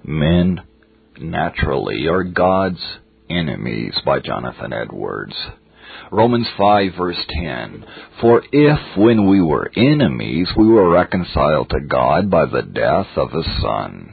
Men naturally are God's enemies, by Jonathan Edwards. Romans 5 verse 10, For if when we were enemies we were reconciled to God by the death of His Son.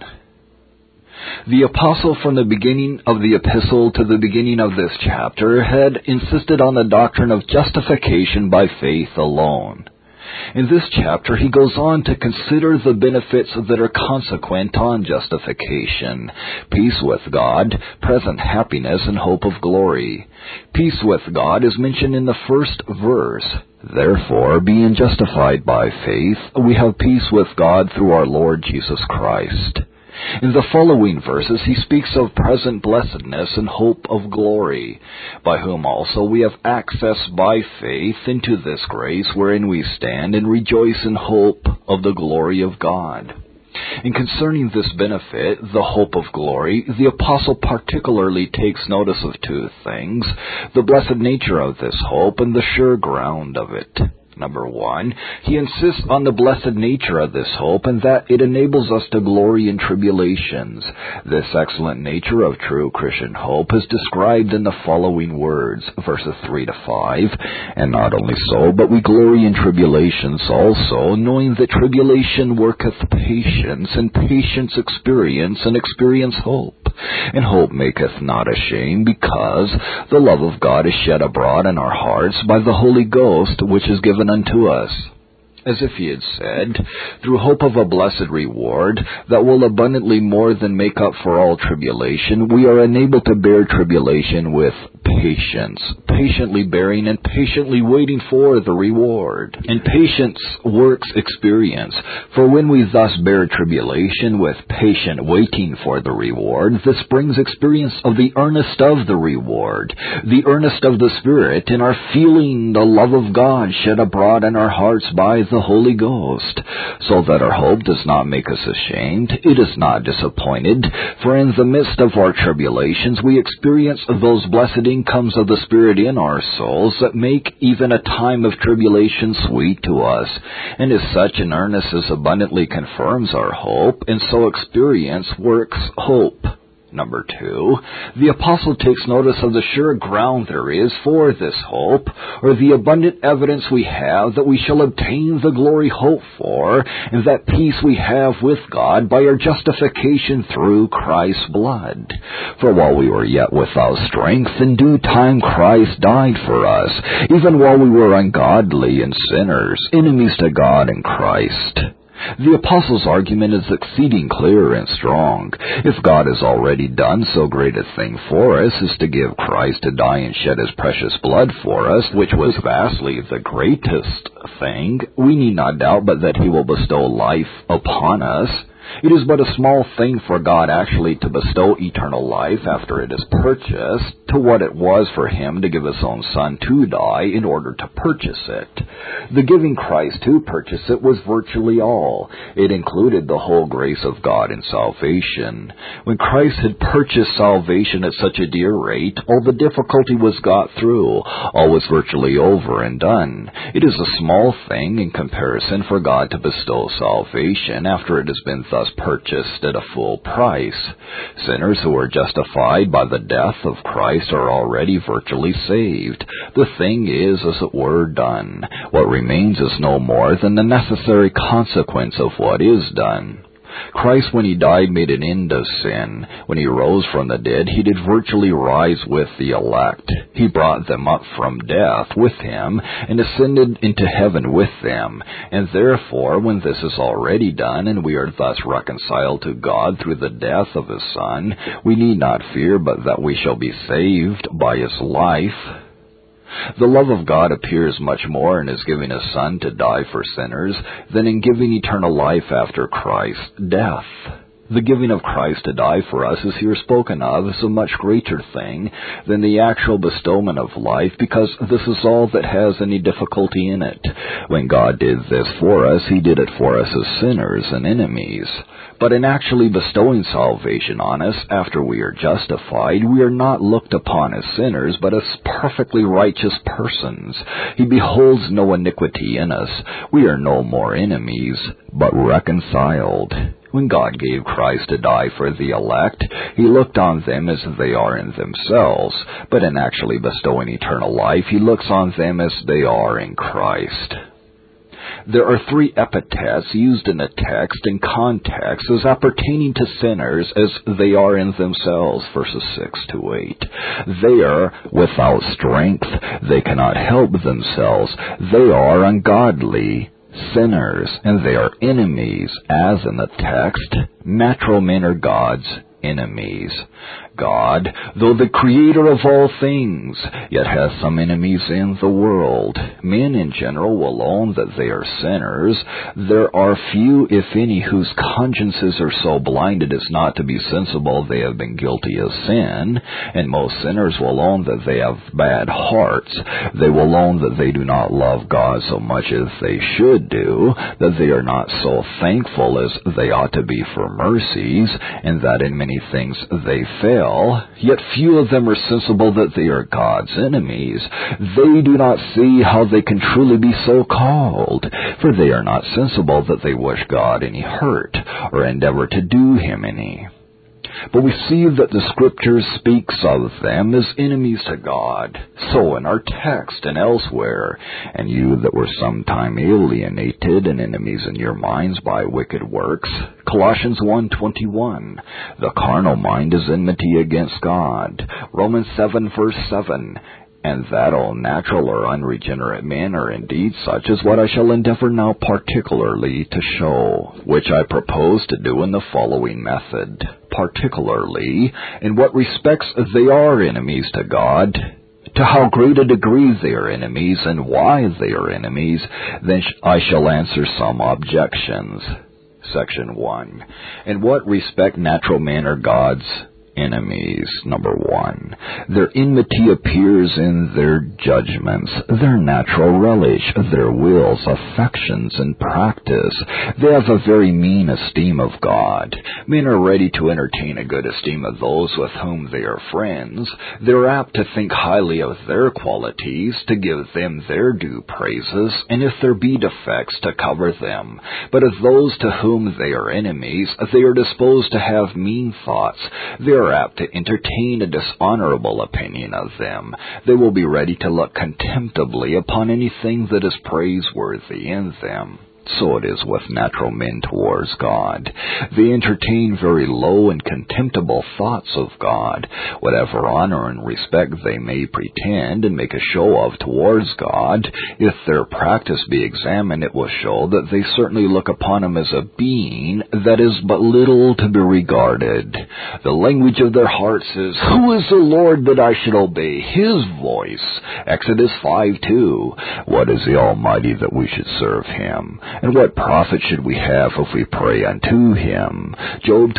The apostle from the beginning of the epistle to the beginning of this chapter had insisted on the doctrine of justification by faith alone. In this chapter, he goes on to consider the benefits that are consequent on justification: peace with God, present happiness, and hope of glory. Peace with God is mentioned in the first verse. Therefore, being justified by faith, we have peace with God through our Lord Jesus Christ. In the following verses, he speaks of present blessedness and hope of glory, by whom also we have access by faith into this grace wherein we stand and rejoice in hope of the glory of God. And concerning this benefit, the hope of glory, the apostle particularly takes notice of two things: the blessed nature of this hope and the sure ground of it. Number one, he insists on the blessed nature of this hope and that it enables us to glory in tribulations. This excellent nature of true Christian hope is described in the following words, verses 3 to 5. And not only so, but we glory in tribulations also, knowing that tribulation worketh patience, and patience experience, and experience hope. And hope maketh not ashamed, because the love of God is shed abroad in our hearts by the Holy Ghost, which is given unto us. As if he had said, through hope of a blessed reward that will abundantly more than make up for all tribulation, we are enabled to bear tribulation with patience, patiently bearing and patiently waiting for the reward. And patience works experience, for when we thus bear tribulation with patient waiting for the reward, this brings experience of the earnest of the reward, the earnest of the Spirit, in our feeling the love of God shed abroad in our hearts by the Holy Ghost, so that our hope does not make us ashamed, it is not disappointed, for in the midst of our tribulations we experience those blessed incomes of the Spirit in our souls that make even a time of tribulation sweet to us, and as such an earnest as abundantly confirms our hope, and so experience works hope. Number two, the apostle takes notice of the sure ground there is for this hope, or the abundant evidence we have that we shall obtain the glory hoped for, and that peace we have with God by our justification through Christ's blood. For while we were yet without strength, in due time Christ died for us, even while we were ungodly and sinners, enemies to God and Christ. The apostle's argument is exceeding clear and strong. If God has already done so great a thing for us as to give Christ to die and shed His precious blood for us, which was vastly the greatest thing, we need not doubt but that He will bestow life upon us. It is but a small thing for God actually to bestow eternal life after it is purchased, to what it was for Him to give His own Son to die in order to purchase it. The giving Christ to purchase it was virtually all. It included the whole grace of God in salvation. When Christ had purchased salvation at such a dear rate, all the difficulty was got through. All was virtually over and done. It is a small thing in comparison for God to bestow salvation after it has been thus purchased at a full price. Sinners who are justified by the death of Christ are already virtually saved. The thing is, as it were, done. What remains is no more than the necessary consequence of what is done. Christ, when He died, made an end of sin. When He rose from the dead, He did virtually rise with the elect. He brought them up from death with Him and ascended into heaven with them. And therefore, when this is already done and we are thus reconciled to God through the death of His Son, we need not fear but that we shall be saved by His life. The love of God appears much more in His giving His Son to die for sinners than in giving eternal life after Christ's death. The giving of Christ to die for us is here spoken of as a much greater thing than the actual bestowment of life, because this is all that has any difficulty in it. When God did this for us, He did it for us as sinners and enemies. But in actually bestowing salvation on us after we are justified, we are not looked upon as sinners, but as perfectly righteous persons. He beholds no iniquity in us. We are no more enemies, but reconciled. When God gave Christ to die for the elect, He looked on them as they are in themselves, but in actually bestowing eternal life, He looks on them as they are in Christ. There are three epithets used in the text in context as appertaining to sinners as they are in themselves, verses 6 to 8. They are without strength. They cannot help themselves. They are ungodly sinners, and they are enemies, as in the text, natural men are God's enemies. God, though the creator of all things, yet has some enemies in the world. Men in general will own that they are sinners. There are few, if any, whose consciences are so blinded as not to be sensible they have been guilty of sin, and most sinners will own that they have bad hearts. They will own that they do not love God so much as they should do, that they are not so thankful as they ought to be for mercies, and that in many things they fail. Yet few of them are sensible that they are God's enemies. They do not see how they can truly be so called, for they are not sensible that they wish God any hurt, or endeavor to do Him any. But we see that the Scripture speaks of them as enemies to God. So in our text and elsewhere, and you that were sometime alienated and enemies in your minds by wicked works, Colossians 1:21, the carnal mind is enmity against God. Romans 7 verse 7, and that all natural or unregenerate men are indeed such as what I shall endeavor now particularly to show, which I propose to do in the following method. Particularly, in what respects they are enemies to God, to how great a degree they are enemies, and why they are enemies, then I shall answer some objections. Section 1. In what respect natural men are God's enemies? Number 1. Their enmity appears in their judgments, their natural relish, their wills, affections, and practice. They have a very mean esteem of God. Men are ready to entertain a good esteem of those with whom they are friends. They are apt to think highly of their qualities, to give them their due praises, and if there be defects, to cover them. But of those to whom they are enemies, they are disposed to have mean thoughts. They are apt to entertain a dishonorable opinion of them. They will be ready to look contemptibly upon anything that is praiseworthy in them. So it is with natural men towards God. They entertain very low and contemptible thoughts of God. Whatever honor and respect they may pretend and make a show of towards God, if their practice be examined, it will show that they certainly look upon Him as a being that is but little to be regarded. The language of their hearts is, "Who is the Lord that I should obey His voice?" Exodus 5:2. What is the Almighty that we should serve Him? And what profit should we have if we pray unto Him? Job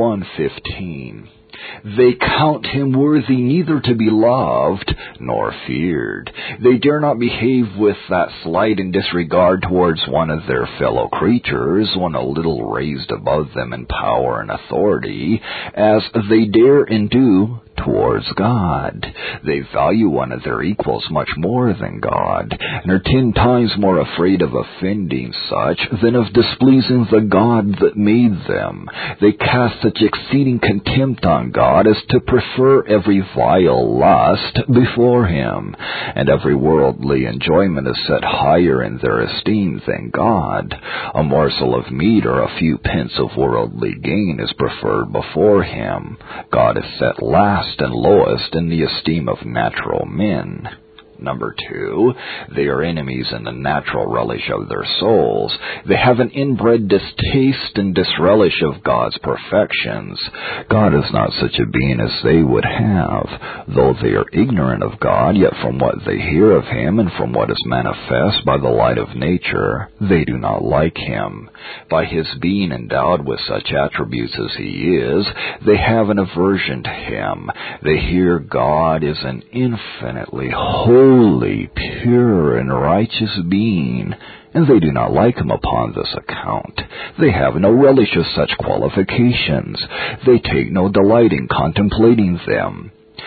21:15. They count Him worthy neither to be loved nor feared. They dare not behave with that slight and disregard towards one of their fellow creatures, one a little raised above them in power and authority, as they dare and do towards God. They value one of their equals much more than God, and are 10 times more afraid of offending such than of displeasing the God that made them. They cast such exceeding contempt on God as to prefer every vile lust before Him, and every worldly enjoyment is set higher in their esteem than God. A morsel of meat or a few pence of worldly gain is preferred before Him. God is set last and lowest in the esteem of natural men. Number 2, they are enemies in the natural relish of their souls. They have an inbred distaste and disrelish of God's perfections. God is not such a being as they would have. Though they are ignorant of God, yet from what they hear of Him and from what is manifest by the light of nature, they do not like Him. By His being endowed with such attributes as He is, they have an aversion to Him. They hear God is an infinitely holy, pure, and righteous being, and they do not like Him upon this account. They have no relish of such qualifications. They take no delight in contemplating them.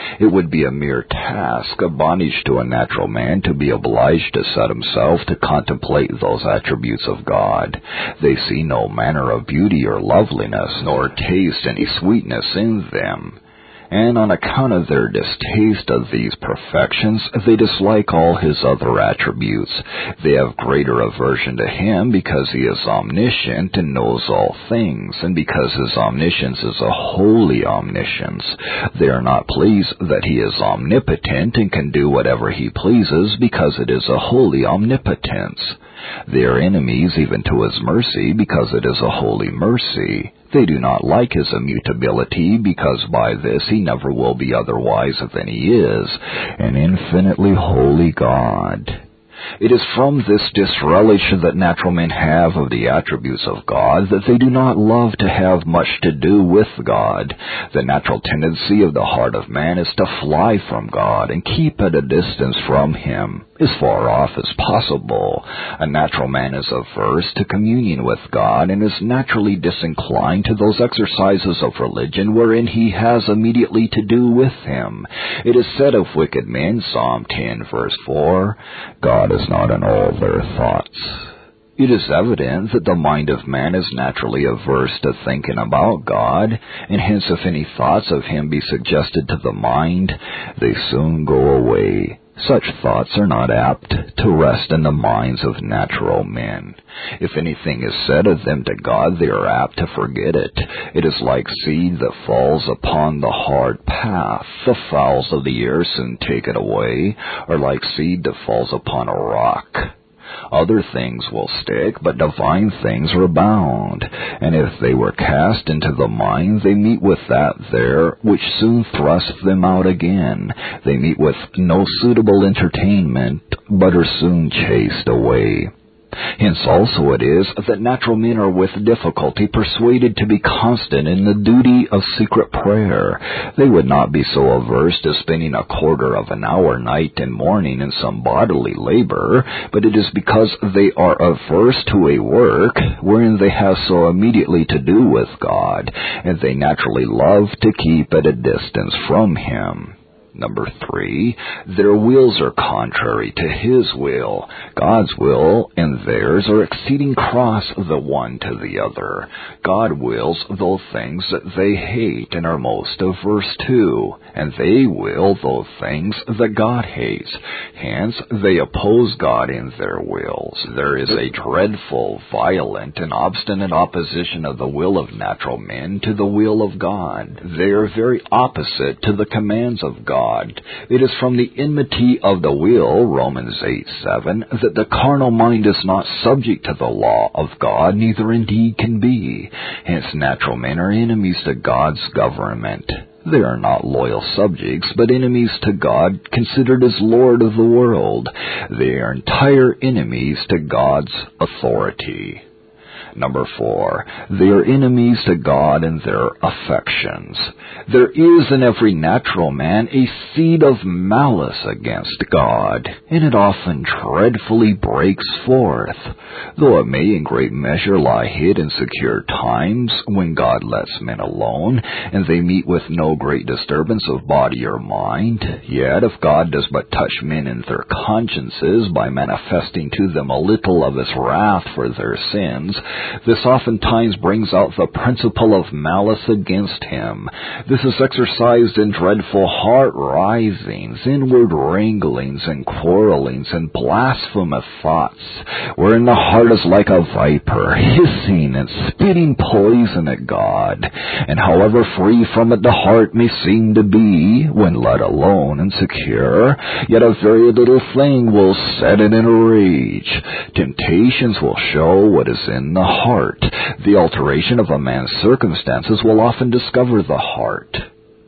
It would be a mere task, a bondage to a natural man, to be obliged to set himself to contemplate those attributes of God. They see no manner of beauty or loveliness, nor taste any sweetness in them. And on account of their distaste of these perfections, they dislike all his other attributes. They have greater aversion to him because he is omniscient and knows all things, and because his omniscience is a holy omniscience. They are not pleased that he is omnipotent and can do whatever he pleases because it is a holy omnipotence. They are enemies even to his mercy because it is a holy mercy. They do not like his immutability because by this he never will be otherwise than he is, an infinitely holy God. It is from this disrelish that natural men have of the attributes of God that they do not love to have much to do with God. The natural tendency of the heart of man is to fly from God and keep at a distance from him, as far off as possible. A natural man is averse to communion with God and is naturally disinclined to those exercises of religion wherein he has immediately to do with him. It is said of wicked men, Psalm 10, verse 4, God is not in all their thoughts. It is evident that the mind of man is naturally averse to thinking about God, and hence if any thoughts of him be suggested to the mind, they soon go away. Such thoughts are not apt to rest in the minds of natural men. If anything is said of them to God, they are apt to forget it. It is like seed that falls upon the hard path. The fowls of the air soon take it away, or like seed that falls upon a rock. Other things will stick, but divine things rebound. And if they were cast into the mind, they meet with that there which soon thrusts them out again. They meet with no suitable entertainment, but are soon chased away. Hence also it is that natural men are with difficulty persuaded to be constant in the duty of secret prayer. They would not be so averse to spending a quarter of an hour night and morning in some bodily labor, but it is because they are averse to a work wherein they have so immediately to do with God, and they naturally love to keep at a distance from him. Number 3, their wills are contrary to his will. God's will and theirs are exceeding cross the one to the other. God wills those things that they hate and are most averse to, and they will those things that God hates. Hence, they oppose God in their wills. There is a dreadful, violent, and obstinate opposition of the will of natural men to the will of God. They are very opposite to the commands of God. It is from the enmity of the will, Romans 8:7, that the carnal mind is not subject to the law of God, neither indeed can be. Hence natural men are enemies to God's government. They are not loyal subjects, but enemies to God, considered as Lord of the world. They are entire enemies to God's authority. Number 4, they are enemies to God in their affections. There is in every natural man a seed of malice against God, and it often dreadfully breaks forth, though it may in great measure lie hid in secure times when God lets men alone, and they meet with no great disturbance of body or mind. Yet if God does but touch men in their consciences by manifesting to them a little of his wrath for their sins, this oftentimes brings out the principle of malice against him. This is exercised in dreadful heart-risings, inward wranglings and quarrelings, and blasphemous thoughts, wherein the heart is like a viper, hissing and spitting poison at God. And however free from it the heart may seem to be, when let alone and secure, yet a very little thing will set it in a rage. Temptations will show what is in the heart. The alteration of a man's circumstances will often discover the heart.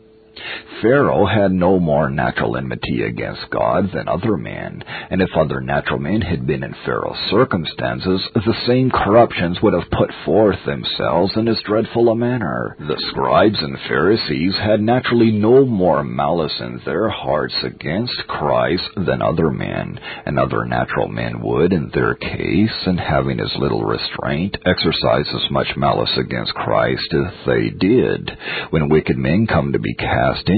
Pharaoh had no more natural enmity against God than other men, and if other natural men had been in Pharaoh's circumstances, the same corruptions would have put forth themselves in as dreadful a manner. The scribes and Pharisees had naturally no more malice in their hearts against Christ than other men, and other natural men would, in their case, and having as little restraint, exercise as much malice against Christ as they did. When wicked men come to be cast into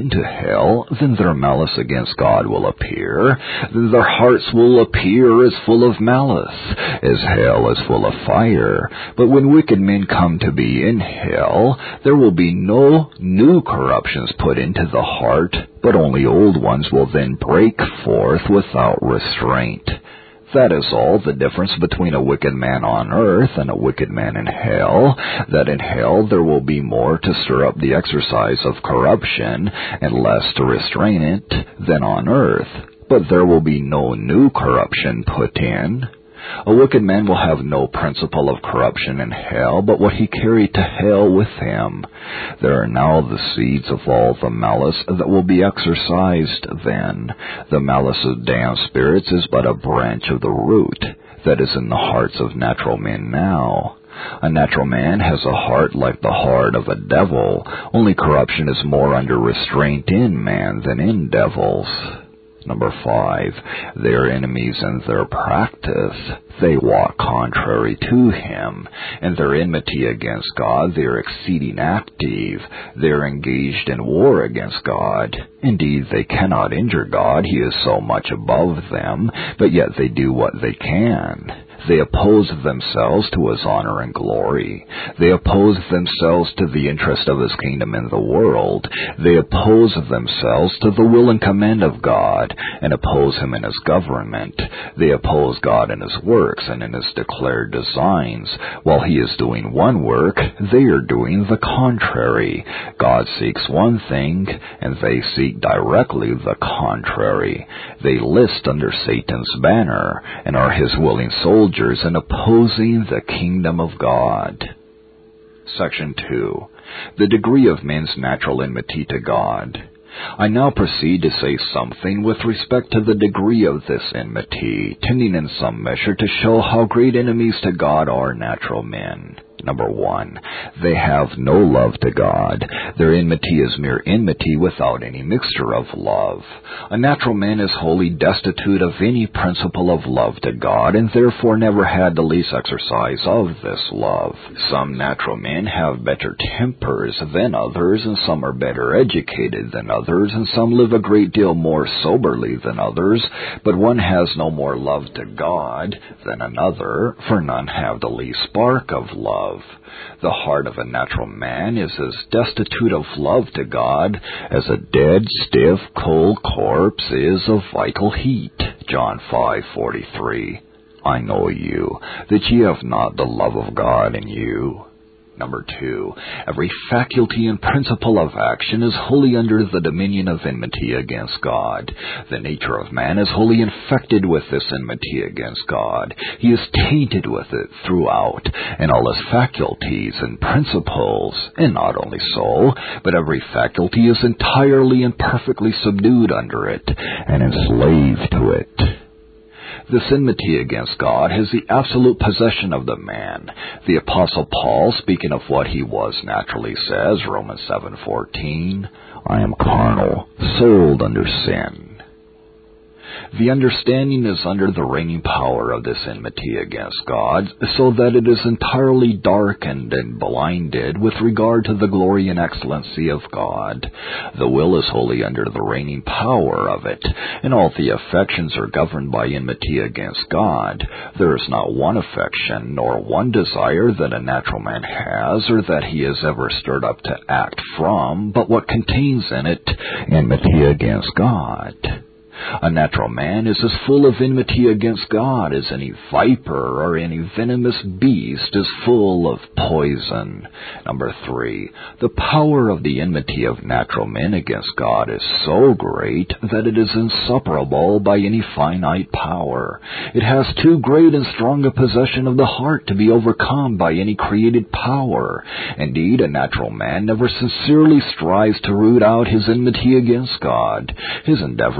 into hell, then their malice against God will appear. Their hearts will appear as full of malice, as hell is full of fire. But when wicked men come to be in hell, there will be no new corruptions put into the heart, but only old ones will then break forth without restraint. That is all the difference between a wicked man on earth and a wicked man in hell, that in hell there will be more to stir up the exercise of corruption and less to restrain it than on earth, but there will be no new corruption put in. A wicked man will have no principle of corruption in hell, but what he carried to hell with him. There are now the seeds of all the malice that will be exercised then. The malice of damned spirits is but a branch of the root that is in the hearts of natural men now. A natural man has a heart like the heart of a devil, only corruption is more under restraint in man than in devils. Number 5, they are enemies in their practice. They walk contrary to him. In their enmity against God, they are exceeding active. They are engaged in war against God. Indeed, they cannot injure God. He is so much above them, but yet they do what they can. They oppose themselves to his honor and glory. They oppose themselves to the interest of his kingdom in the world. They oppose themselves to the will and command of God, and oppose him in his government. They oppose God in his works and in his declared designs. While he is doing one work, they are doing the contrary. God seeks one thing, and they seek directly the contrary. They list under Satan's banner, and are his willing soldiers in opposing the kingdom of God. Section 2. The degree of men's natural enmity to God. I now proceed to say something with respect to the degree of this enmity, tending in some measure to show how great enemies to God are natural men. Number 1, they have no love to God. Their enmity is mere enmity without any mixture of love. A natural man is wholly destitute of any principle of love to God, and therefore never had the least exercise of this love. Some natural men have better tempers than others, and some are better educated than others, and some live a great deal more soberly than others, but one has no more love to God than another, for none have the least spark of love. The heart of a natural man is as destitute of love to God as a dead, stiff, cold corpse is of vital heat. John 5:43. I know you, that ye have not the love of God in you. Number 2, every faculty and principle of action is wholly under the dominion of enmity against God. The nature of man is wholly infected with this enmity against God. He is tainted with it throughout, and all his faculties and principles, and not only so, but every faculty is entirely and perfectly subdued under it, and enslaved to it. This enmity against God has the absolute possession of the man. The Apostle Paul, speaking of what he was naturally, says, Romans 7:14, I am carnal, sold under sin. The understanding is under the reigning power of this enmity against God, so that it is entirely darkened and blinded with regard to the glory and excellency of God. The will is wholly under the reigning power of it, and all the affections are governed by enmity against God. There is not one affection nor one desire that a natural man has, or that he is ever stirred up to act from, but what contains in it enmity against God. A natural man is as full of enmity against God as any viper or any venomous beast is full of poison. Number 3, the power of the enmity of natural men against God is so great that it is insuperable by any finite power. It has too great and strong a possession of the heart to be overcome by any created power. Indeed, a natural man never sincerely strives to root out his enmity against God. His endeavors are hypocritical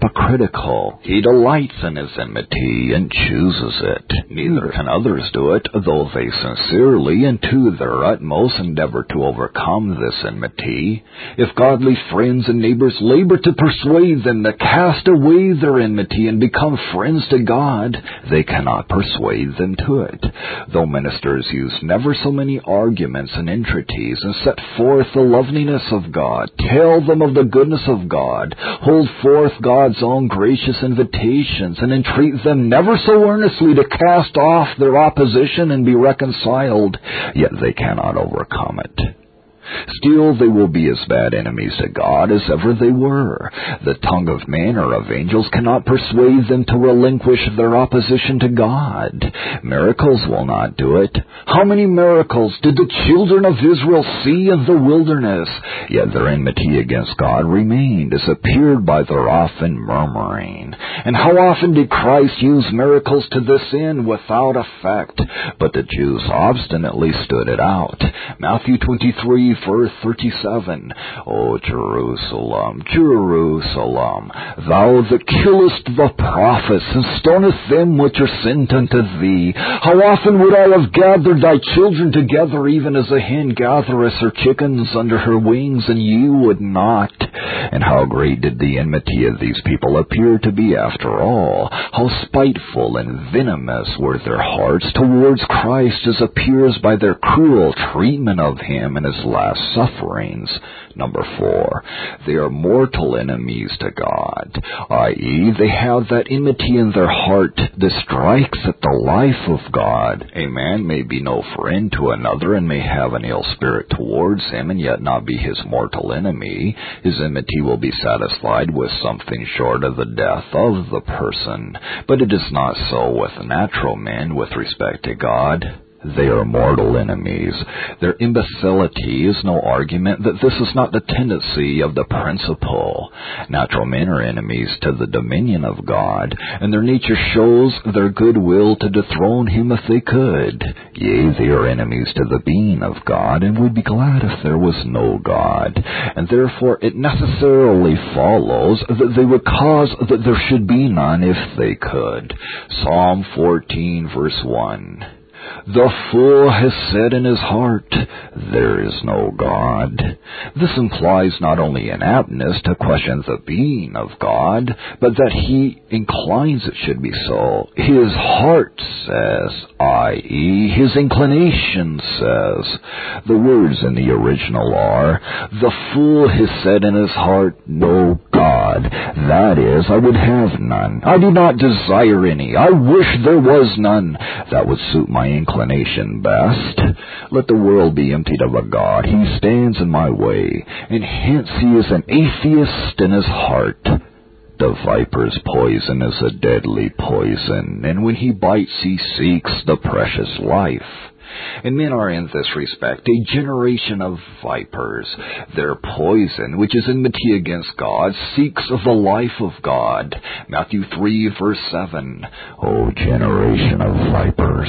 hypocritical. He delights in his enmity and chooses it. Neither can others do it, though they sincerely and to their utmost endeavor to overcome this enmity. If godly friends and neighbors labor to persuade them to cast away their enmity and become friends to God, they cannot persuade them to it. Though ministers use never so many arguments and entreaties, and set forth the loveliness of God, tell them of the goodness of God, hold forth God's own gracious invitations, and entreat them never so earnestly to cast off their opposition and be reconciled, yet they cannot overcome it. Still, they will be as bad enemies to God as ever they were. The tongue of man or of angels cannot persuade them to relinquish their opposition to God. Miracles will not do it. How many miracles did the children of Israel see in the wilderness? Yet their enmity against God remained, as appeared by their often murmuring. And how often did Christ use miracles to this end without effect? But the Jews obstinately stood it out. Matthew 23, verse 37. O Jerusalem, Jerusalem, thou that killest the prophets, and stonest them which are sent unto thee, how often would I have gathered thy children together, even as a hen gathereth her chickens under her wings, and ye would not? And how great did the enmity of these people appear to be after all? How spiteful and venomous were their hearts towards Christ, as appears by their cruel treatment of him in his last sufferings. Number 4, they are mortal enemies to God, i.e., they have that enmity in their heart that strikes at the life of God. A man may be no friend to another and may have an ill spirit towards him and yet not be his mortal enemy. His enmity will be satisfied with something short of the death of the person. But it is not so with natural men with respect to God. They are mortal enemies. Their imbecility is no argument that this is not the tendency of the principle. Natural men are enemies to the dominion of God, and their nature shows their good will to dethrone him if they could. Yea, they are enemies to the being of God, and would be glad if there was no God. And therefore it necessarily follows that they would cause that there should be none if they could. Psalm 14, verse 1. The fool has said in his heart, there is no God. This implies not only an aptness to question the being of God, but that he inclines it should be so. His heart says, i.e., his inclination says. The words in the original are, the fool has said in his heart, no God. That is, I would have none. I do not desire any. I wish there was none. That would suit my inclination best. Let the world be emptied of a God. He stands in my way, and hence he is an atheist in his heart. The viper's poison is a deadly poison, and when he bites he seeks the precious life. And men are in this respect a generation of vipers. Their poison, which is enmity against God, seeks the life of God. Matthew 3, verse 7. O generation of vipers!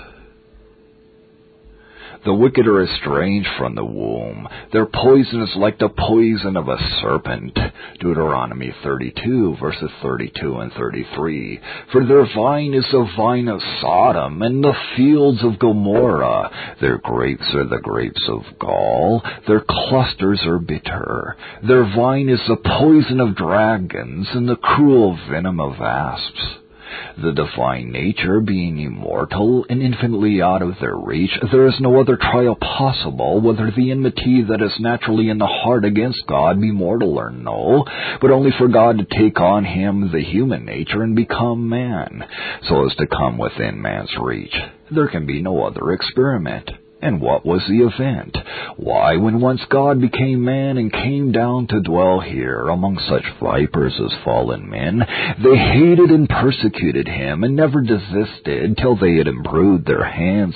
The wicked are estranged from the womb. Their poison is like the poison of a serpent. Deuteronomy 32, verses 32 and 33. For their vine is the vine of Sodom, and the fields of Gomorrah. Their grapes are the grapes of gall. Their clusters are bitter. Their vine is the poison of dragons, and the cruel venom of asps. The divine nature being immortal and infinitely out of their reach, there is no other trial possible, whether the enmity that is naturally in the heart against God be mortal or no, but only for God to take on him the human nature and become man, so as to come within man's reach. There can be no other experiment. And what was the event? Why, when once God became man and came down to dwell here among such vipers as fallen men, they hated and persecuted him and never desisted till they had imbrued their hands in his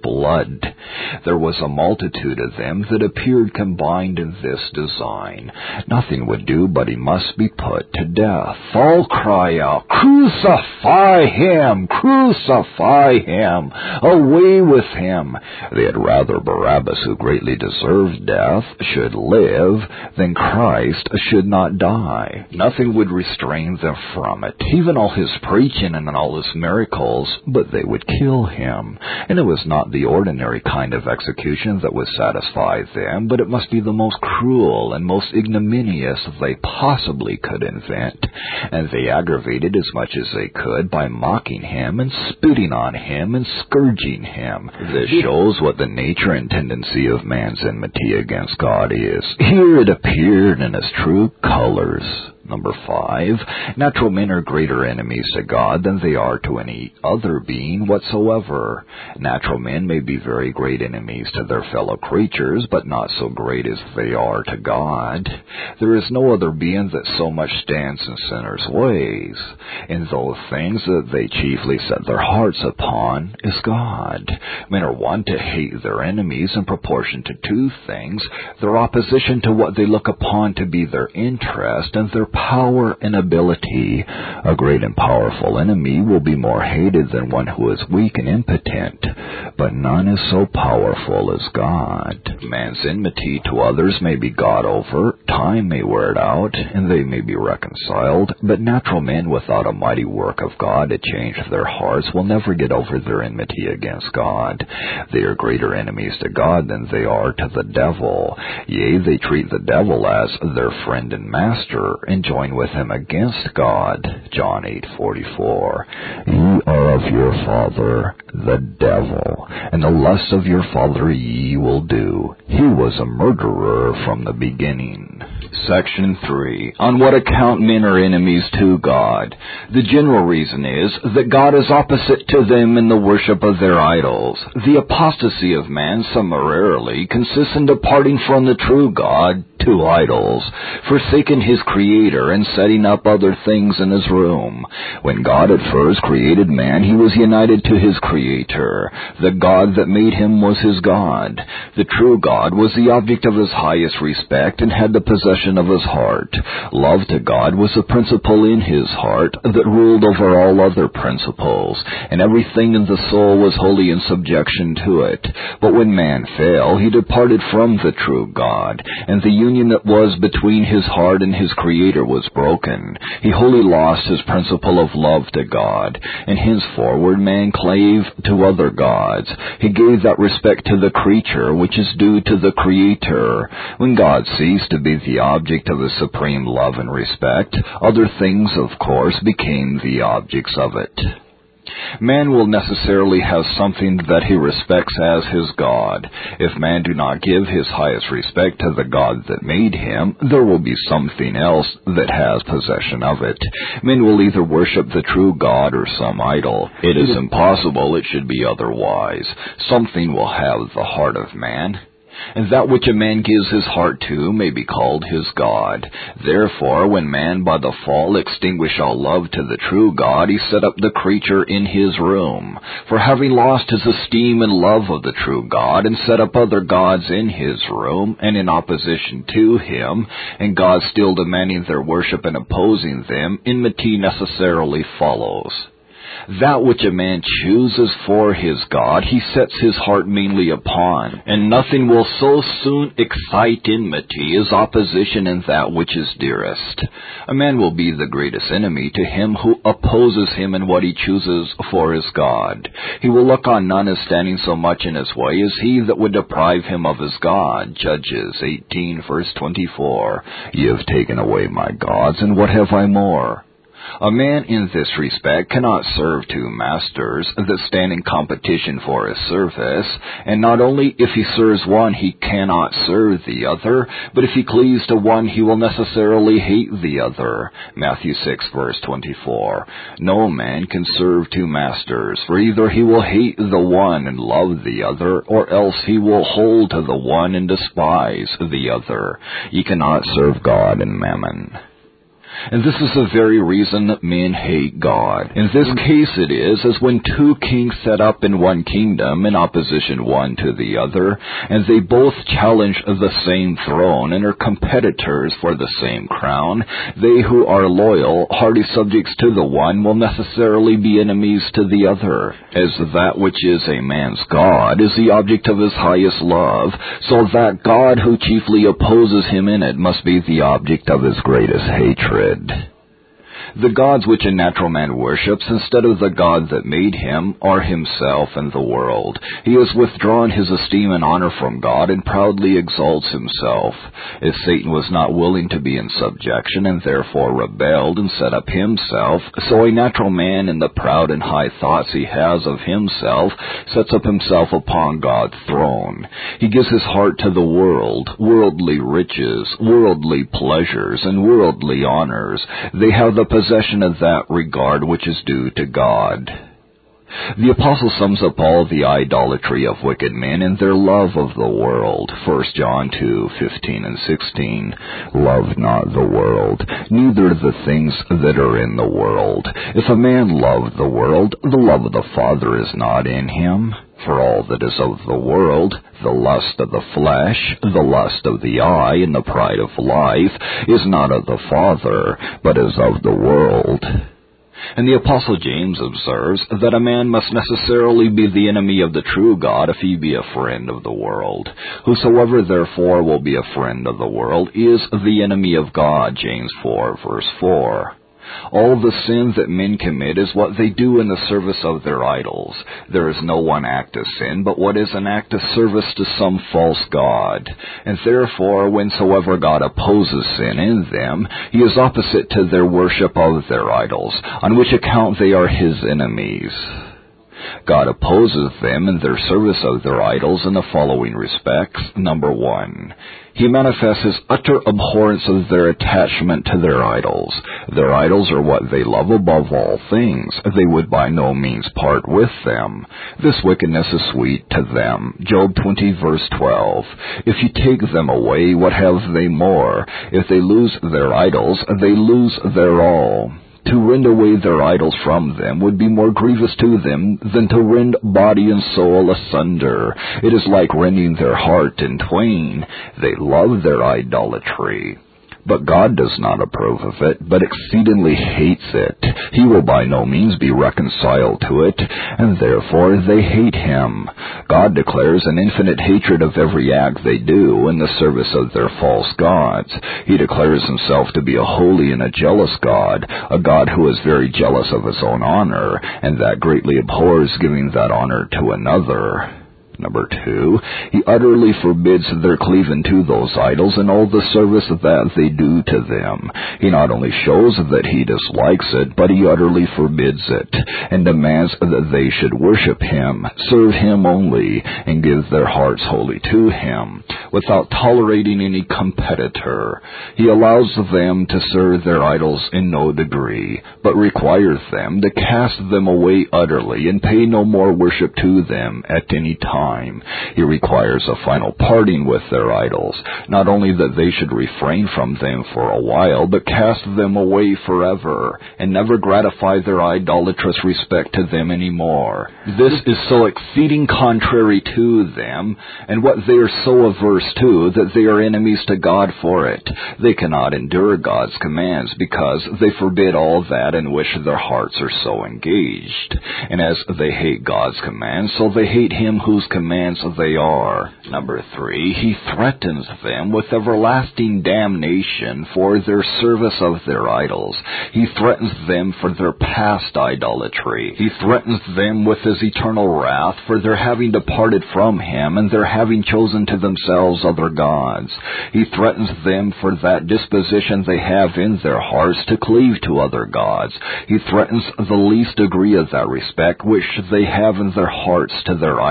blood. There was a multitude of them that appeared combined in this design. Nothing would do but he must be put to death. All cry out, "Crucify him! Crucify him! Away with him!" They had rather Barabbas, who greatly deserved death, should live than Christ should not die. Nothing would restrain them from it, even all his preaching and all his miracles, but they would kill him. And it was not the ordinary kind of execution that would satisfy them, but it must be the most cruel and most ignominious they possibly could invent. And they aggravated as much as they could by mocking him and spitting on him and scourging him. This shows what the nature and tendency of man's enmity against God is. Here it appeared in its true colors. Number 5, natural men are greater enemies to God than they are to any other being whatsoever. Natural men may be very great enemies to their fellow creatures, but not so great as they are to God. There is no other being that so much stands in sinners' ways. And those things that they chiefly set their hearts upon is God. Men are wont to hate their enemies in proportion to two things: their opposition to what they look upon to be their interest, and their power and ability. A great and powerful enemy will be more hated than one who is weak and impotent, but none is so powerful as God. Man's enmity to others may be got over, time may wear it out, and they may be reconciled, but natural men without a mighty work of God to change their hearts will never get over their enmity against God. They are greater enemies to God than they are to the devil. Yea, they treat the devil as their friend and master, and join with him against God. John 8:44. Ye are of your father, the devil, and the lusts of your father ye will do. He was a murderer from the beginning. Section 3. On what account men are enemies to God. The general reason is that God is opposite to them in the worship of their idols. The apostasy of man summarily consists in departing from the true God to idols, forsaking his Creator and setting up other things in his room. When God at first created man, he was united to his Creator. The God that made him was his God. The true God was the object of his highest respect and had the possession of his heart. Love to God was the principle in his heart that ruled over all other principles, and everything in the soul was wholly in subjection to it. But when man fell, he departed from the true God, and the union that was between his heart and his Creator was broken. He wholly lost his principle of love to God, and henceforward man clave to other gods. He gave that respect to the creature which is due to the Creator. When God ceased to be the object of his supreme love and respect, other things, of course, became the objects of it. Man will necessarily have something that he respects as his God. If man do not give his highest respect to the God that made him, there will be something else that has possession of it. Men will either worship the true God or some idol. It is impossible it should be otherwise. Something will have the heart of man, and that which a man gives his heart to may be called his God. Therefore, when man by the fall extinguished all love to the true God, he set up the creature in his room. For having lost his esteem and love of the true God, and set up other gods in his room, and in opposition to him, and God still demanding their worship and opposing them, enmity necessarily follows. That which a man chooses for his God, he sets his heart mainly upon, and nothing will so soon excite enmity as opposition in that which is dearest. A man will be the greatest enemy to him who opposes him in what he chooses for his God. He will look on none as standing so much in his way as he that would deprive him of his God. Judges 18, verse 24. Ye have taken away my gods, and what have I more? A man in this respect cannot serve two masters that stand in competition for his service, and not only if he serves one he cannot serve the other, but if he cleaves to one he will necessarily hate the other. Matthew 6, verse 24. No man can serve two masters, for either he will hate the one and love the other, or else he will hold to the one and despise the other. Ye cannot serve God and mammon. And this is the very reason that men hate God. In this case it is as when two kings set up in one kingdom in opposition one to the other, and they both challenge the same throne and are competitors for the same crown. They who are loyal, hearty subjects to the one will necessarily be enemies to the other, as that which is a man's God is the object of his highest love, so that God who chiefly opposes him in it must be the object of his greatest hatred. The gods which a natural man worships instead of the God that made him are himself and the world. He has withdrawn his esteem and honor from God and proudly exalts himself. As Satan was not willing to be in subjection and therefore rebelled and set up himself, so a natural man in the proud and high thoughts he has of himself sets up himself upon God's throne. He gives his heart to the world, worldly riches, worldly pleasures, and worldly honors. They have the possession of that regard which is due to God. The apostle sums up all the idolatry of wicked men in their love of the world. 1 John 2:15 and 16. Love not the world, neither the things that are in the world. If a man love the world, the love of the Father is not in him. For all that is of the world, the lust of the flesh, the lust of the eye, and the pride of life, is not of the Father, but is of the world. And the Apostle James observes that a man must necessarily be the enemy of the true God if he be a friend of the world. Whosoever therefore will be a friend of the world is the enemy of God, James 4, verse 4. All the sin that men commit is what they do in the service of their idols. There is no one act of sin, but what is an act of service to some false god. And therefore, whensoever God opposes sin in them, he is opposite to their worship of their idols, on which account they are his enemies. God opposes them in their service of their idols in the following respects. Number 1, he manifests his utter abhorrence of their attachment to their idols. Their idols are what they love above all things. They would by no means part with them. This wickedness is sweet to them. Job 20, verse 12. If you take them away, what have they more? If they lose their idols, they lose their all. To rend away their idols from them would be more grievous to them than to rend body and soul asunder. It is like rending their heart in twain. They love their idolatry. But God does not approve of it, but exceedingly hates it. He will by no means be reconciled to it, and therefore they hate him. God declares an infinite hatred of every act they do in the service of their false gods. He declares himself to be a holy and a jealous God, a God who is very jealous of his own honor, and that greatly abhors giving that honor to another. Number 2, he utterly forbids their cleaving to those idols and all the service that they do to them. He not only shows that he dislikes it, but he utterly forbids it, and demands that they should worship him, serve him only, and give their hearts wholly to him, without tolerating any competitor. He allows them to serve their idols in no degree, but requires them to cast them away utterly and pay no more worship to them at any time. He requires a final parting with their idols, not only that they should refrain from them for a while, but cast them away forever, and never gratify their idolatrous respect to them any more. This is so exceeding contrary to them, and what they are so averse to, that they are enemies to God for it. They cannot endure God's commands, because they forbid all that in which their hearts are so engaged. And as they hate God's commands, so they hate him whose commands they are. Number 3, he threatens them with everlasting damnation for their service of their idols. He threatens them for their past idolatry. He threatens them with his eternal wrath for their having departed from him and their having chosen to themselves other gods. He threatens them for that disposition they have in their hearts to cleave to other gods. He threatens the least degree of that respect which they have in their hearts to their idols.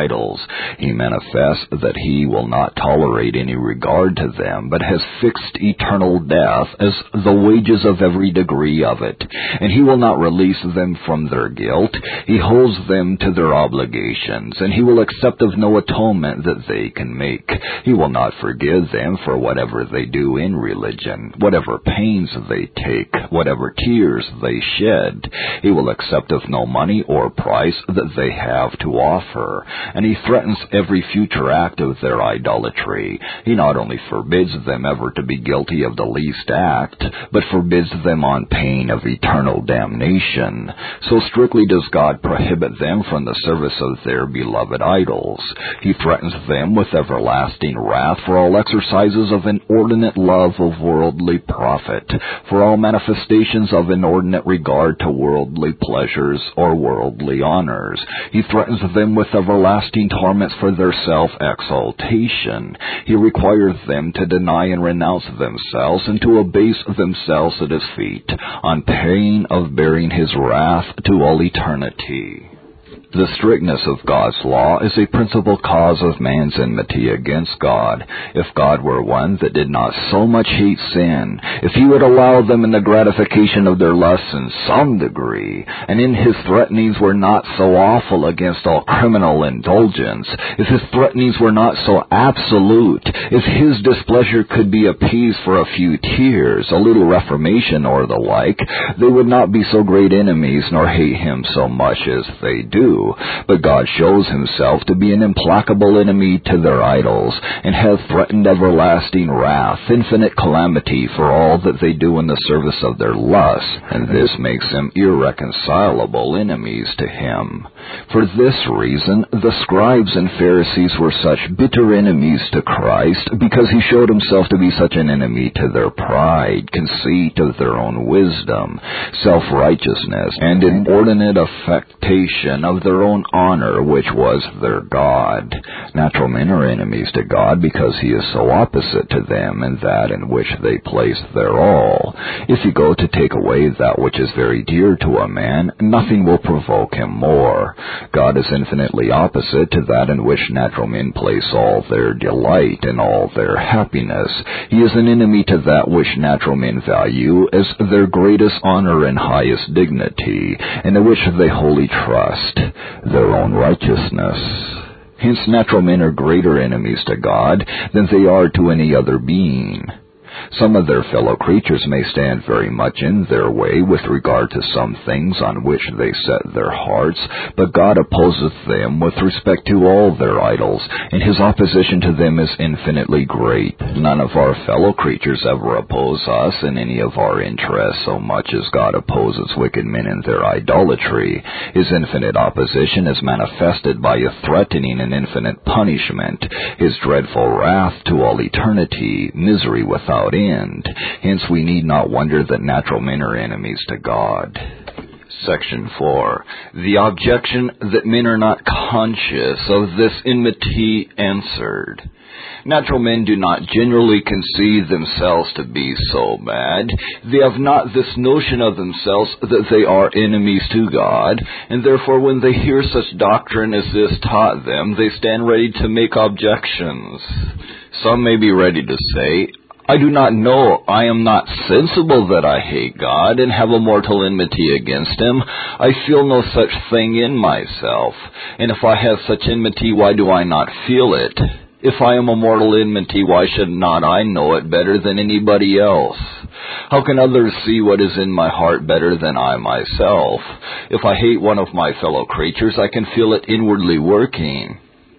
He manifests that he will not tolerate any regard to them, but has fixed eternal death as the wages of every degree of it, and he will not release them from their guilt. He holds them to their obligations, and he will accept of no atonement that they can make. He will not forgive them for whatever they do in religion, whatever pains they take, whatever tears they shed. He will accept of no money or price that they have to offer, and he threatens every future act of their idolatry. He not only forbids them ever to be guilty of the least act, but forbids them on pain of eternal damnation. So strictly does God prohibit them from the service of their beloved idols. He threatens them with everlasting wrath for all exercises of inordinate love of worldly profit, for all manifestations of inordinate regard to worldly pleasures or worldly honors. He threatens them with everlasting torments for their self-exaltation. He requires them to deny and renounce themselves and to abase themselves at his feet, on pain of bearing his wrath to all eternity. The strictness of God's law is a principal cause of man's enmity against God. If God were one that did not so much hate sin, if he would allow them in the gratification of their lusts in some degree, and in his threatenings were not so awful against all criminal indulgence, if his threatenings were not so absolute, if his displeasure could be appeased for a few tears, a little reformation or the like, they would not be so great enemies nor hate him so much as they do. But God shows himself to be an implacable enemy to their idols, and hath threatened everlasting wrath, infinite calamity for all that they do in the service of their lusts, and this makes them irreconcilable enemies to him. For this reason, the scribes and Pharisees were such bitter enemies to Christ, because he showed himself to be such an enemy to their pride, conceit of their own wisdom, self-righteousness, and inordinate affectation of their own honor, which was their God. Natural men are enemies to God because he is so opposite to them in that in which they place their all. If you go to take away that which is very dear to a man, nothing will provoke him more. God is infinitely opposite to that in which natural men place all their delight and all their happiness. He is an enemy to that which natural men value as their greatest honor and highest dignity, and in which they wholly trust, their own righteousness. Hence natural men are greater enemies to God than they are to any other being. Some of their fellow creatures may stand very much in their way with regard to some things on which they set their hearts, but God opposeth them with respect to all their idols, and his opposition to them is infinitely great. None of our fellow creatures ever oppose us in any of our interests so much as God opposes wicked men in their idolatry. His infinite opposition is manifested by a threatening and infinite punishment, his dreadful wrath to all eternity, misery without end. Hence we need not wonder that natural men are enemies to God. Section 4. The objection that men are not conscious of this enmity answered. Natural men do not generally conceive themselves to be so bad. They have not this notion of themselves that they are enemies to God, and therefore when they hear such doctrine as this taught them, they stand ready to make objections. Some may be ready to say, I do not know, I am not sensible that I hate God and have a mortal enmity against him. I feel no such thing in myself. And if I have such enmity, why do I not feel it? If I am a mortal enmity, why should not I know it better than anybody else? How can others see what is in my heart better than I myself? If I hate one of my fellow creatures, I can feel it inwardly working.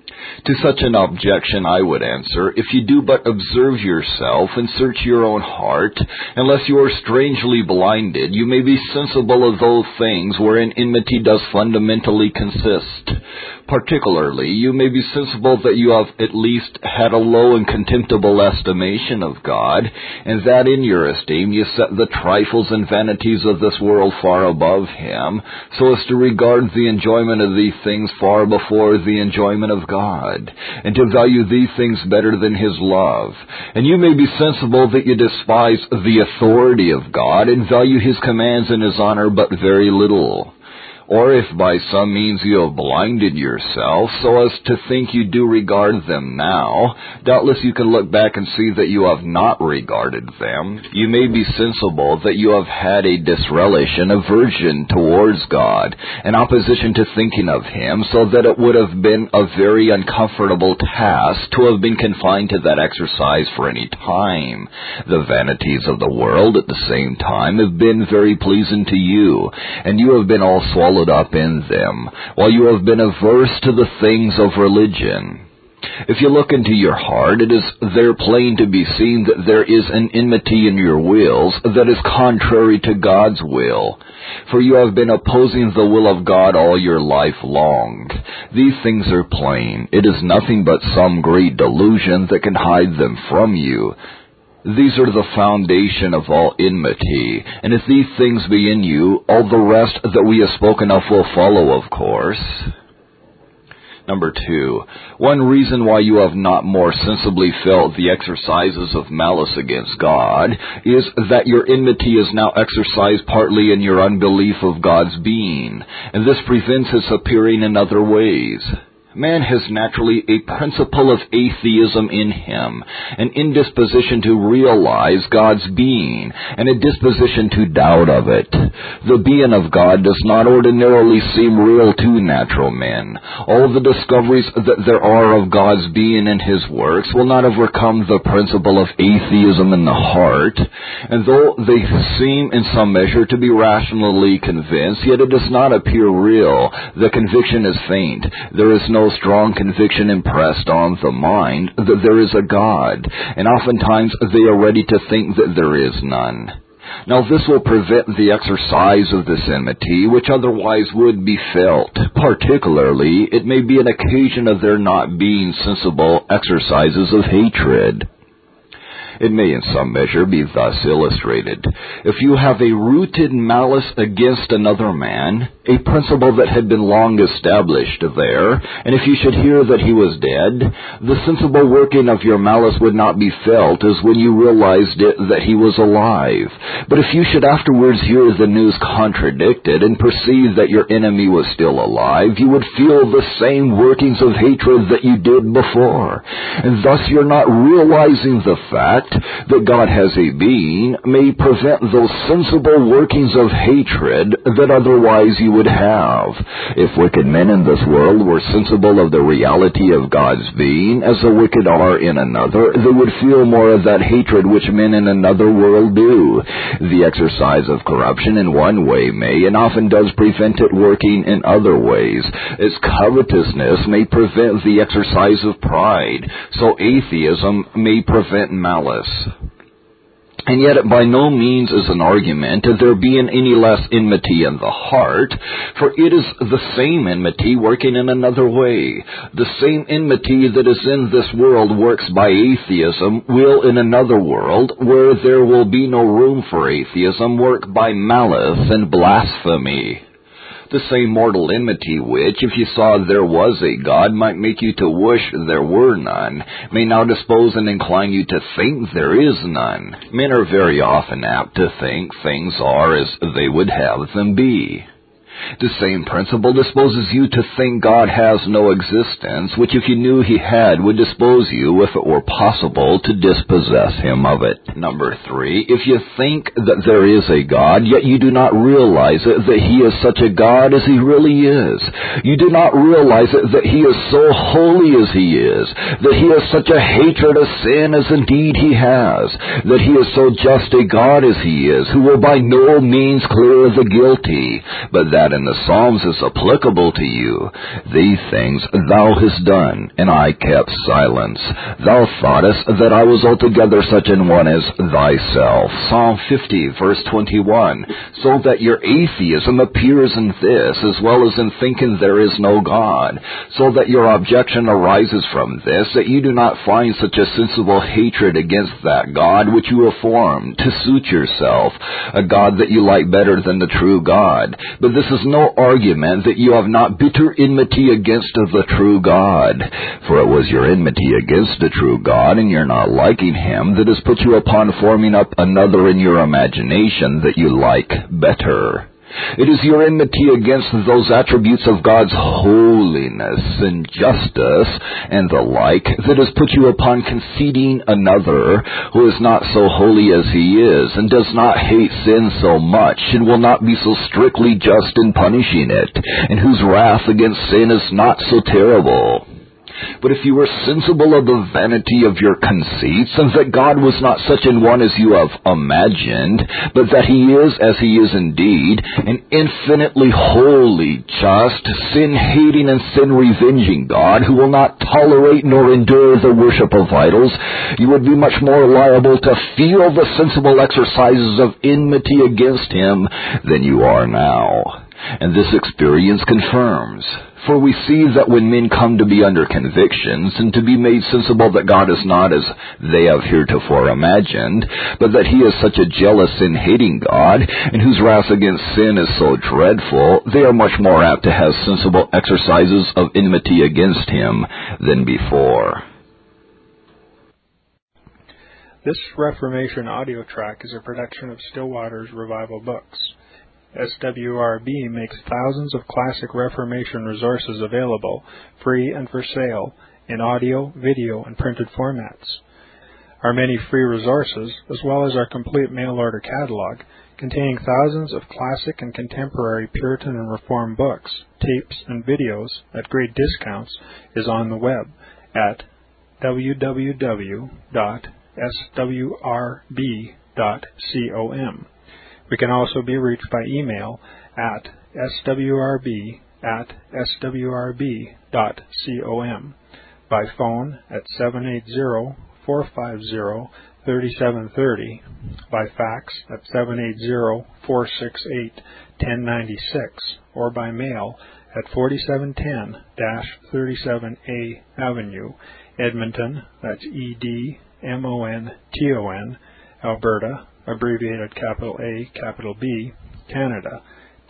To such an objection I would answer, if you do but observe yourself and search your own heart, unless you are strangely blinded, you may be sensible of those things wherein enmity does fundamentally consist. Particularly, you may be sensible that you have at least had a low and contemptible estimation of God, and that in your esteem you set the trifles and vanities of this world far above him, so as to regard the enjoyment of these things far before the enjoyment of God, and to value these things better than his love. And you may be sensible that you despise the authority of God, and value his commands and his honor but very little. Or if by some means you have blinded yourself so as to think you do regard them now, doubtless you can look back and see that you have not regarded them. You may be sensible that you have had a disrelish and aversion towards God, an opposition to thinking of Him, so that it would have been a very uncomfortable task to have been confined to that exercise for any time. The vanities of the world at the same time have been very pleasing to you, and you have been all swallowed up in them, while you have been averse to the things of religion. If you look into your heart, it is there plain to be seen that there is an enmity in your wills that is contrary to God's will. For you have been opposing the will of God all your life long. These things are plain. It is nothing but some great delusion that can hide them from you. These are the foundation of all enmity, and if these things be in you, all the rest that we have spoken of will follow, of course. Number 2, one reason why you have not more sensibly felt the exercises of malice against God is that your enmity is now exercised partly in your unbelief of God's being, and this prevents its appearing in other ways. Man has naturally a principle of atheism in him, an indisposition to realize God's being, and a disposition to doubt of it. The being of God does not ordinarily seem real to natural men. All the discoveries that there are of God's being and His works will not overcome the principle of atheism in the heart, and though they seem in some measure to be rationally convinced, yet it does not appear real. The conviction is faint. There is no strong conviction impressed on the mind that there is a God, and oftentimes they are ready to think that there is none. Now this will prevent the exercise of this enmity, which otherwise would be felt. Particularly, it may be an occasion of there not being sensible exercises of hatred. It may in some measure be thus illustrated. If you have a rooted malice against another man, a principle that had been long established there, and if you should hear that he was dead, the sensible working of your malice would not be felt as when you realized it that he was alive. But if you should afterwards hear the news contradicted and perceive that your enemy was still alive, you would feel the same workings of hatred that you did before. And thus you're not realizing the fact that God has a being may prevent those sensible workings of hatred that otherwise you would have. If wicked men in this world were sensible of the reality of God's being, as the wicked are in another, they would feel more of that hatred which men in another world do. The exercise of corruption in one way may, and often does, prevent it working in other ways. As covetousness may prevent the exercise of pride, so atheism may prevent malice. And yet it by no means is an argument of there being any less enmity in the heart, for it is the same enmity working in another way. The same enmity that is in this world works by atheism will in another world, where there will be no room for atheism, work by malice and blasphemy. The same mortal enmity which, if you saw there was a God, might make you to wish there were none, may now dispose and incline you to think there is none. Men are very often apt to think things are as they would have them be. The same principle disposes you to think God has no existence, which if you knew He had, would dispose you, if it were possible, to dispossess Him of it. Number 3, if you think that there is a God, yet you do not realize it, that He is such a God as He really is. You do not realize it, that He is so holy as He is, that He has such a hatred of sin as indeed He has, that He is so just a God as He is, who will by no means clear the guilty, but that in the Psalms is applicable to you. These things thou hast done, and I kept silence. Thou thoughtest that I was altogether such an one as thyself. Psalm 50, verse 21. So that your atheism appears in this, as well as in thinking there is no God. So that your objection arises from this, that you do not find such a sensible hatred against that God which you have formed, to suit yourself, a God that you like better than the true God. But this is no argument that you have not bitter enmity against the true God. For it was your enmity against the true God, and your not liking Him, that has put you upon forming up another in your imagination that you like better. It is your enmity against those attributes of God's holiness and justice and the like that has put you upon conceding another who is not so holy as he is, and does not hate sin so much, and will not be so strictly just in punishing it, and whose wrath against sin is not so terrible. But if you were sensible of the vanity of your conceits, and that God was not such an one as you have imagined, but that he is, as he is indeed, an infinitely holy, just, sin-hating and sin-revenging God, who will not tolerate nor endure the worship of idols, you would be much more liable to feel the sensible exercises of enmity against him than you are now. And this experience confirms. For we see that when men come to be under convictions, and to be made sensible that God is not as they have heretofore imagined, but that he is such a jealous and hating God, and whose wrath against sin is so dreadful, they are much more apt to have sensible exercises of enmity against him than before. This Reformation audio track is a production of Still Waters Revival Books. SWRB makes thousands of classic Reformation resources available, free and for sale, in audio, video, and printed formats. Our many free resources, as well as our complete mail-order catalog, containing thousands of classic and contemporary Puritan and Reformed books, tapes, and videos at great discounts, is on the web at www.swrb.com. We can also be reached by email at swrb@swrb.com, by phone at 780-450-3730, by fax at 780-468-1096, or by mail at 4710-37A Avenue, Edmonton, that's Edmonton, Alberta, abbreviated capital A, capital B, Canada,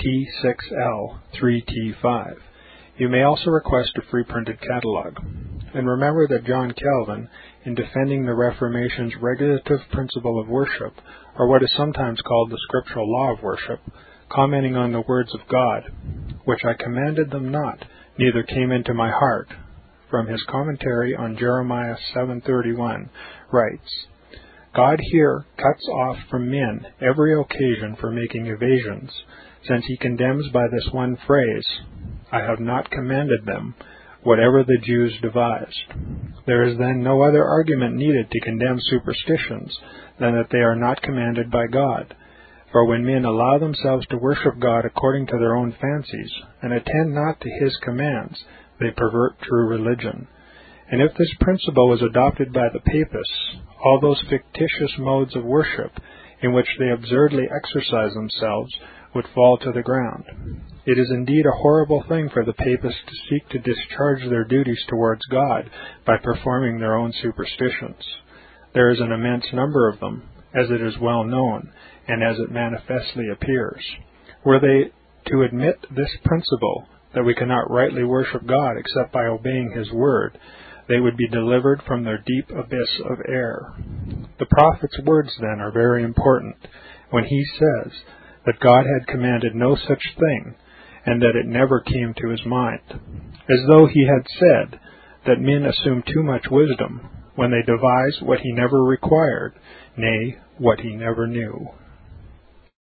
T6L3T5. You may also request a free printed catalog. And remember that John Calvin, in defending the Reformation's regulative principle of worship, or what is sometimes called the scriptural law of worship, commenting on the words of God, which I commanded them not, neither came into my heart, from his commentary on Jeremiah 7:31, writes, God here cuts off from men every occasion for making evasions, since he condemns by this one phrase, I have not commanded them, whatever the Jews devised. There is then no other argument needed to condemn superstitions than that they are not commanded by God. For when men allow themselves to worship God according to their own fancies, and attend not to his commands, they pervert true religion. And if this principle was adopted by the Papists, all those fictitious modes of worship in which they absurdly exercise themselves would fall to the ground. It is indeed a horrible thing for the Papists to seek to discharge their duties towards God by performing their own superstitions. There is an immense number of them, as it is well known, and as it manifestly appears. Were they to admit this principle, that we cannot rightly worship God except by obeying his word, they would be delivered from their deep abyss of error. The prophet's words, then, are very important, when he says that God had commanded no such thing, and that it never came to his mind, as though he had said that men assume too much wisdom when they devise what he never required, nay, what he never knew.